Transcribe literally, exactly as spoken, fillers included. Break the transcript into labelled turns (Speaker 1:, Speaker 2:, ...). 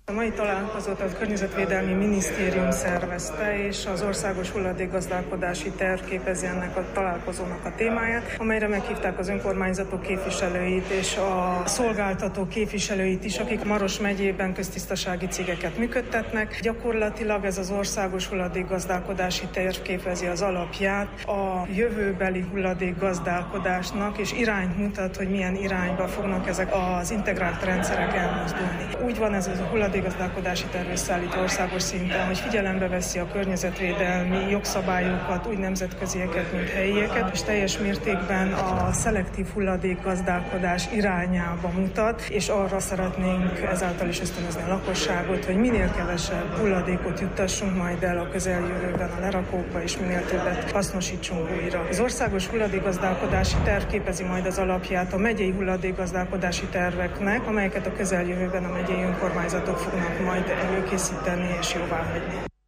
Speaker 1: A mai találkozót a Környezetvédelmi Minisztérium szervezte, és az országos hulladékgazdálkodási terv képezi ennek a találkozónak a témáját, amelyre meghívták az önkormányzatok képviselőit és a szolgáltató képviselőit is, akik Maros megyében köztisztasági cégeket működtetnek. Gyakorlatilag ez az országos hulladékgazdálkodási terv képezi az alapját a jövőbeli hulladékgazdálkodásnak, és irányt mutat, hogy milyen irányba fognak ezek az integrált rendszerek elmozdulni. Úgy van ez a hulladékgazdálkodási terv összeállítva országos szinten, hogy figyelembe veszi a környezetvédelmi jogszabályokat, úgy nemzetközieket, mint helyieket, és teljes mértékben a szelektív hulladékgazdálkodás irányába mutat, és arra szeretnénk ezáltal is ösztönözni a lakosságot, hogy minél kevesebb hulladékot juttassunk majd el a közeljövőben a lerakókba, és minél többet hasznosítsunk újra. Az országos hulladékgazdálkodási terv képezi majd az alapját a megyei hulladékgazdálkodási terveknek, amelyeket a közeljövőben a megyei önkormányzatok fognak majd előkészíteni és jóváhagyni.